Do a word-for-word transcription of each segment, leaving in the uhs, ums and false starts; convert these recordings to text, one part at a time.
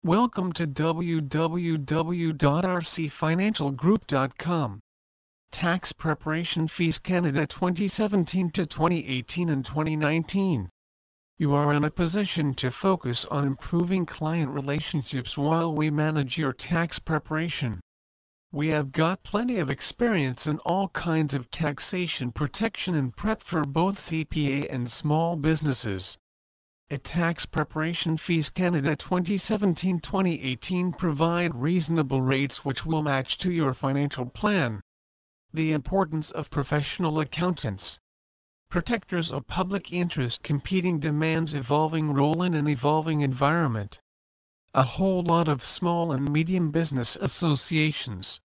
Welcome to w w w dot r c financial group dot com. Tax Preparation Fees Canada twenty seventeen to twenty eighteen and twenty nineteen. You are in a position to focus on improving client relationships while we manage your tax preparation. We have got plenty of experience in all kinds of taxation protection and prep for both C P A and small businesses. At Tax Preparation Fees Canada twenty seventeen to twenty eighteen provide reasonable rates which will match to your financial plan. The importance of professional accountants. Protectors of public interest, competing demands, evolving role in an evolving environment. A whole lot of small and medium business associations,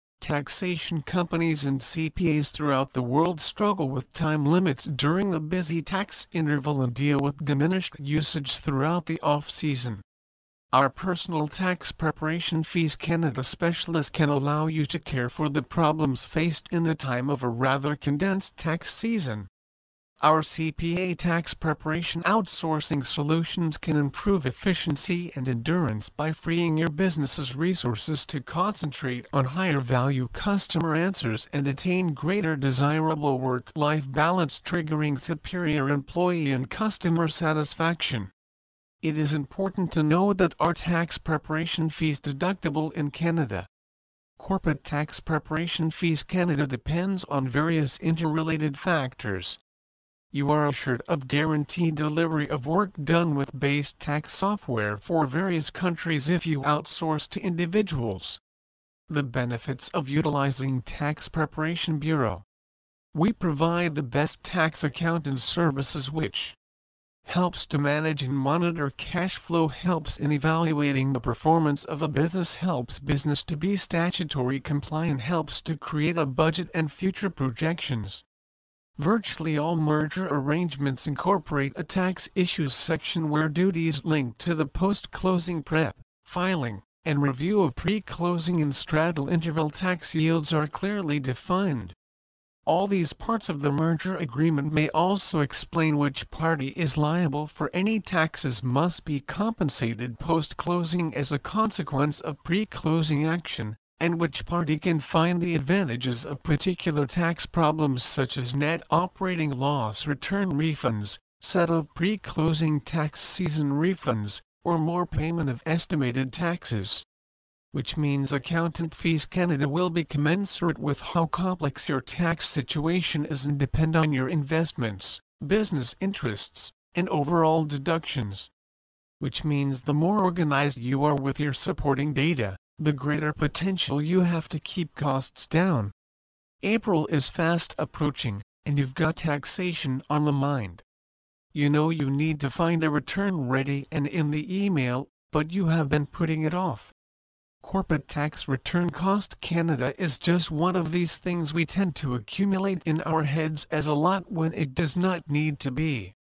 taxation companies and C P As throughout the world struggle with time limits during the busy tax interval and deal with diminished usage throughout the off-season. Our personal Tax Preparation Fees Canada specialist can allow you to care for the problems faced in the time of a rather condensed tax season. Our C P A tax preparation outsourcing solutions can improve efficiency and endurance by freeing your business's resources to concentrate on higher value customer answers and attain greater desirable work-life balance, triggering superior employee and customer satisfaction. It is important to know that our tax preparation fees deductible in Canada. Corporate Tax Preparation Fees Canada depends on various interrelated factors. You are assured of guaranteed delivery of work done with base tax software for various countries if you outsource to individuals. The benefits of utilizing Tax Preparation Bureau. We provide the best tax accountant services which helps to manage and monitor cash flow, helps in evaluating the performance of a business, helps business to be statutory compliant, helps to create a budget and future projections. Virtually all merger arrangements incorporate a tax issues section where duties linked to the post-closing prep, filing, and review of pre-closing and straddle interval tax yields are clearly defined. All these parts of the merger agreement may also explain which party is liable for any taxes must be compensated post-closing as a consequence of pre-closing action, and which party can find the advantages of particular tax problems such as net operating loss return refunds, set of pre-closing tax season refunds, or more payment of estimated taxes. Which means Accountant Fees Canada will be commensurate with how complex your tax situation is and depend on your investments, business interests, and overall deductions. Which means the more organized you are with your supporting data, the greater potential you have to keep costs down. April is fast approaching, and you've got taxation on the mind. You know you need to find a return ready and in the email, but you have been putting it off. Corporate Tax Return Cost Canada is just one of these things we tend to accumulate in our heads as a lot when it does not need to be.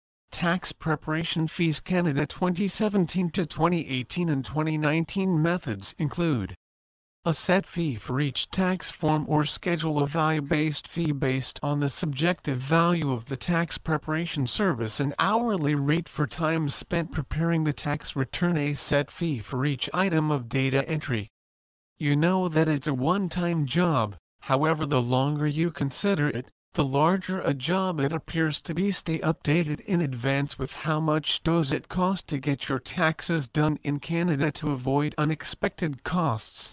Tax Preparation Fees Canada twenty seventeen to twenty eighteen and twenty nineteen methods include a set fee for each tax form or schedule, a value-based fee based on the subjective value of the tax preparation service, an hourly rate for time spent preparing the tax return, a set fee for each item of data entry. You know that it's a one-time job, however the longer you consider it, the larger a job it appears to be. Stay updated in advance with how much does it cost to get your taxes done in Canada to avoid unexpected costs.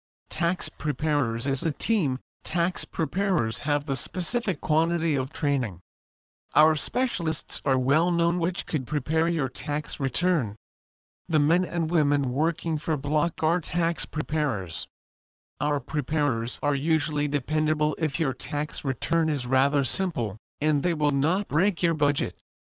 Tax preparers. As a team, tax preparers have the specific quantity of training. Our specialists are well known which could prepare your tax return. The men and women working for Block are tax preparers. Our preparers are usually dependable if your tax return is rather simple, and they will not break your budget.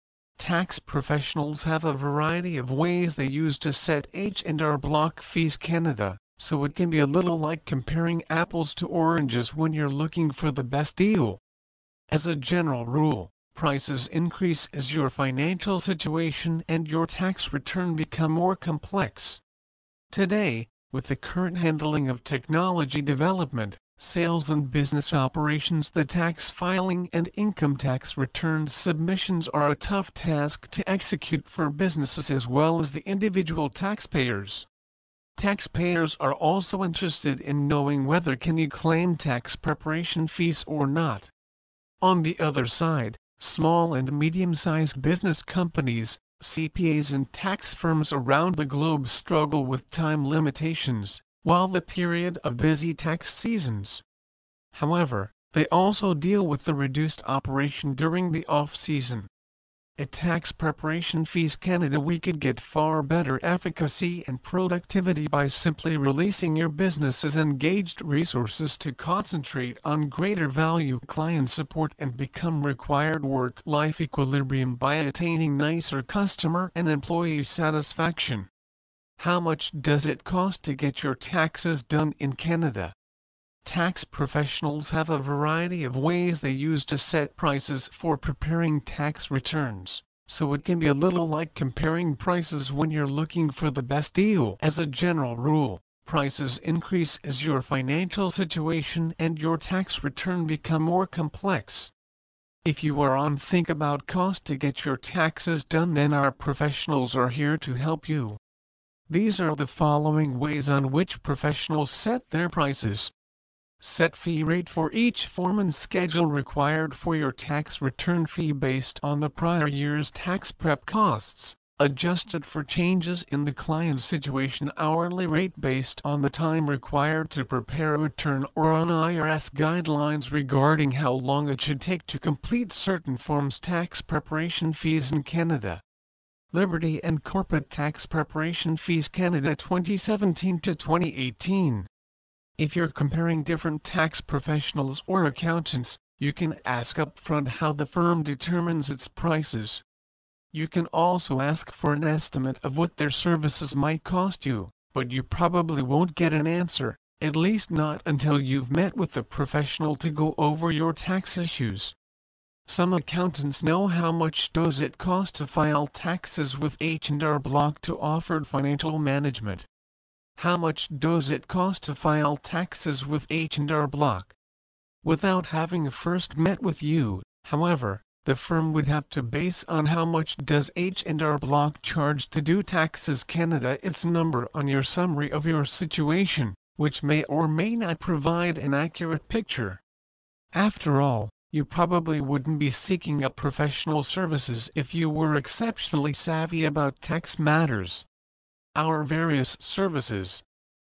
Tax professionals have a variety of ways they use to set H and R Block Fees Canada, so it can be a little like comparing apples to oranges when you're looking for the best deal. As a general rule, prices increase as your financial situation and your tax return become more complex. Today, with the current handling of technology development, sales and business operations. The tax filing and income tax returns submissions are a tough task to execute for businesses as well as the individual taxpayers. Taxpayers are also interested in knowing whether can you claim tax preparation fees or not. On the other side, small and medium-sized business companies, C P As and tax firms around the globe struggle with time limitations, while the period of busy tax seasons. However, they also deal with the reduced operation during the off-season. At Tax Preparation Fees Canada, we could get far better efficacy and productivity by simply releasing your business's engaged resources to concentrate on greater value client support and become required work-life equilibrium by attaining nicer customer and employee satisfaction. How much does it cost to get your taxes done in Canada? Tax professionals have a variety of ways they use to set prices for preparing tax returns, so it can be a little like comparing prices when you're looking for the best deal. As a general rule, prices increase as your financial situation and your tax return become more complex. If you are on think about cost to get your taxes done, then our professionals are here to help you. These are the following ways on which professionals set their prices. Set fee rate for each form and schedule required for your tax return fee based on the prior year's tax prep costs, adjusted for changes in the client's situation. Hourly rate based on the time required to prepare a return or on I R S guidelines regarding how long it should take to complete certain forms. Tax preparation fees in Canada. Liberty and Corporate Tax Preparation Fees Canada twenty seventeen to twenty eighteen. If you're comparing different tax professionals or accountants, you can ask upfront how the firm determines its prices. You can also ask for an estimate of what their services might cost you, but you probably won't get an answer, at least not until you've met with the professional to go over your tax issues. Some accountants know how much does it cost to file taxes with H and R Block to Offered Financial Management. How much does it cost to file taxes with H and R Block? Without having first met with you, however, the firm would have to base on how much does H and R Block charge to do taxes Canada its number on your summary of your situation, which may or may not provide an accurate picture. After all, you probably wouldn't be seeking out professional services if you were exceptionally savvy about tax matters. Our various services.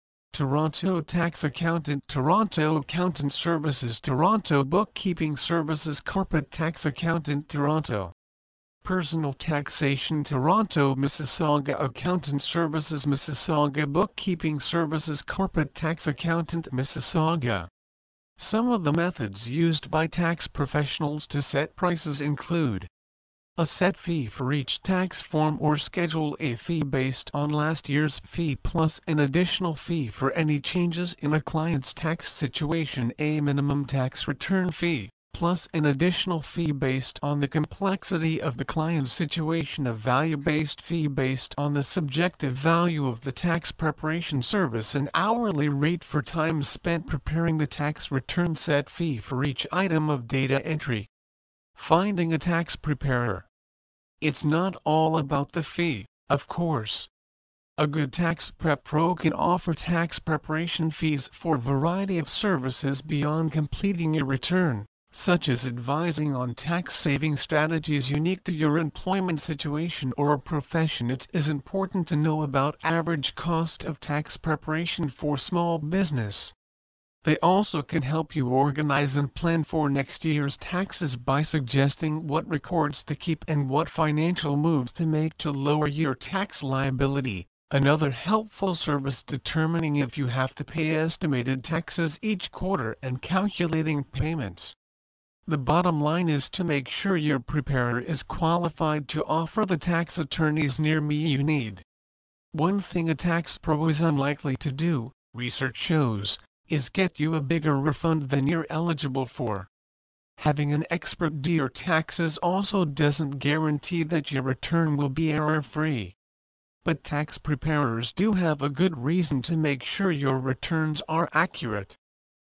Toronto Tax Accountant, Toronto Accountant Services, Toronto Bookkeeping Services, Corporate Tax Accountant, Toronto. Personal Taxation, Toronto, Mississauga Accountant Services, Mississauga Bookkeeping Services, Corporate Tax Accountant, Mississauga. Some of the methods used by tax professionals to set prices include a set fee for each tax form or Schedule A fee based on last year's fee plus an additional fee for any changes in a client's tax situation, a minimum tax return fee, plus an additional fee based on the complexity of the client's situation, a value-based fee based on the subjective value of the tax preparation service, an hourly rate for time spent preparing the tax return, set fee for each item of data entry. Finding a tax preparer. It's not all about the fee, of course. A good tax prep pro can offer tax preparation fees for a variety of services beyond completing your return, such as advising on tax-saving strategies unique to your employment situation or profession. It is important to know about average cost of tax preparation for small business. They also can help you organize and plan for next year's taxes by suggesting what records to keep and what financial moves to make to lower your tax liability. Another helpful service determining if you have to pay estimated taxes each quarter and calculating payments. The bottom line is to make sure your preparer is qualified to offer the tax attorneys near me you need. One thing a tax pro is unlikely to do, research shows, is get you a bigger refund than you're eligible for. Having an expert do your taxes also doesn't guarantee that your return will be error-free. But tax preparers do have a good reason to make sure your returns are accurate.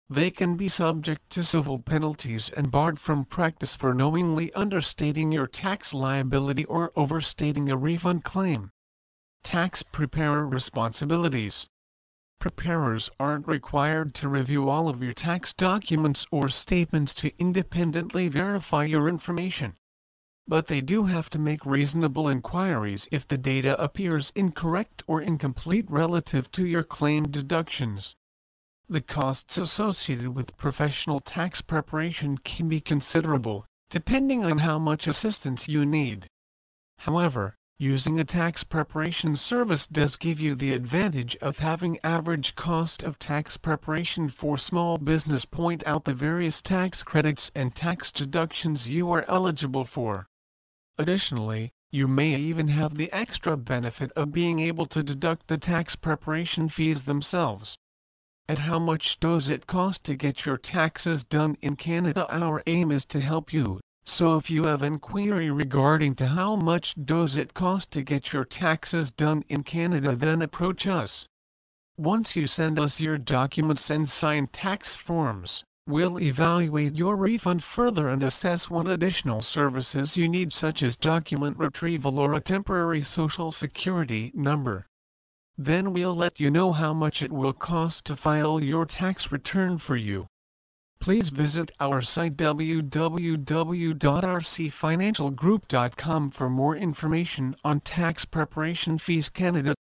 They can be subject to civil penalties and barred from practice for knowingly understating your tax liability or overstating a refund claim. Tax preparer responsibilities. Preparers aren't required to review all of your tax documents or statements to independently verify your information. But they do have to make reasonable inquiries if the data appears incorrect or incomplete relative to your claimed deductions. The costs associated with professional tax preparation can be considerable, depending on how much assistance you need. However, using a tax preparation service does give you the advantage of having average cost of tax preparation for small business point out the various tax credits and tax deductions you are eligible for. Additionally, you may even have the extra benefit of being able to deduct the tax preparation fees themselves. At how much does it cost to get your taxes done in Canada? Our aim is to help you. So if you have inquiry regarding to how much does it cost to get your taxes done in Canada, then approach us. Once you send us your documents and sign tax forms, we'll evaluate your refund further and assess what additional services you need, such as document retrieval or a temporary social security number. Then we'll let you know how much it will cost to file your tax return for you. Please visit our site w w w dot r c financial group dot com for more information on Tax Preparation Fees Canada.